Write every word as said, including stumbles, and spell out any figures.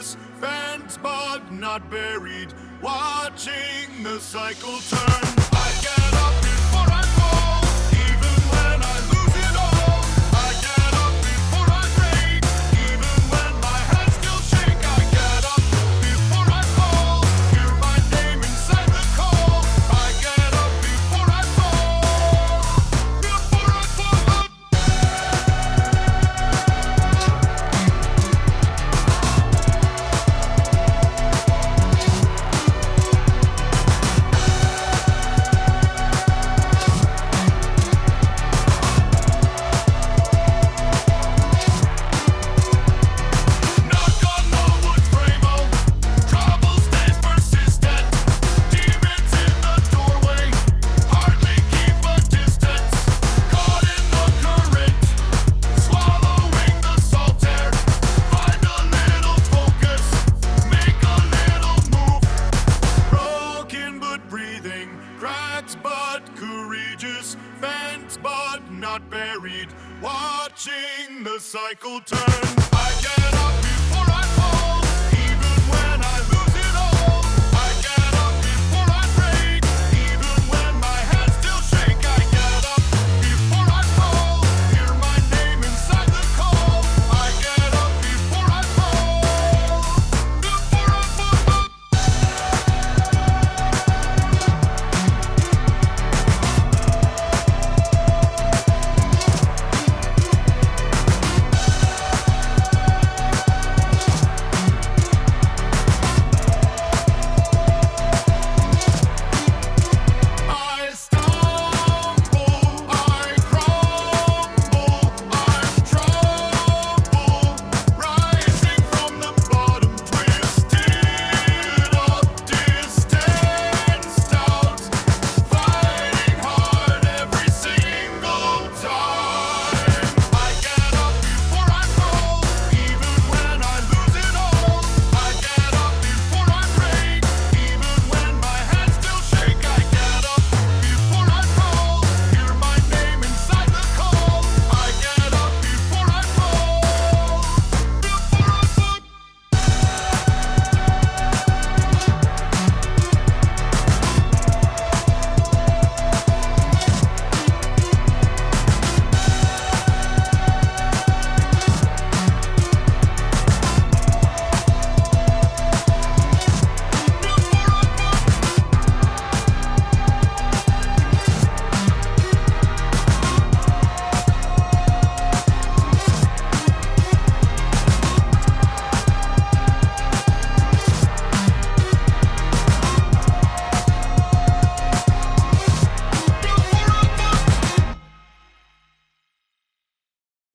courageous, bent but not buried, watching the cycle turn. I get up before I fall, even when I lose it all. I get up before I break, even when my hands still shake. I get up before I fall, hear my name inside the call. I get up before I fall, before I fall. Knock on the wood frame, oh, trouble stays persistent. Demons in the doorway, hardly keep a distance. Caught in the current, swallowing the salt air. Find a little focus, make a little move. Broken but breathing, cracked but courageous, bent but not buried, watching the cycle turn. I get up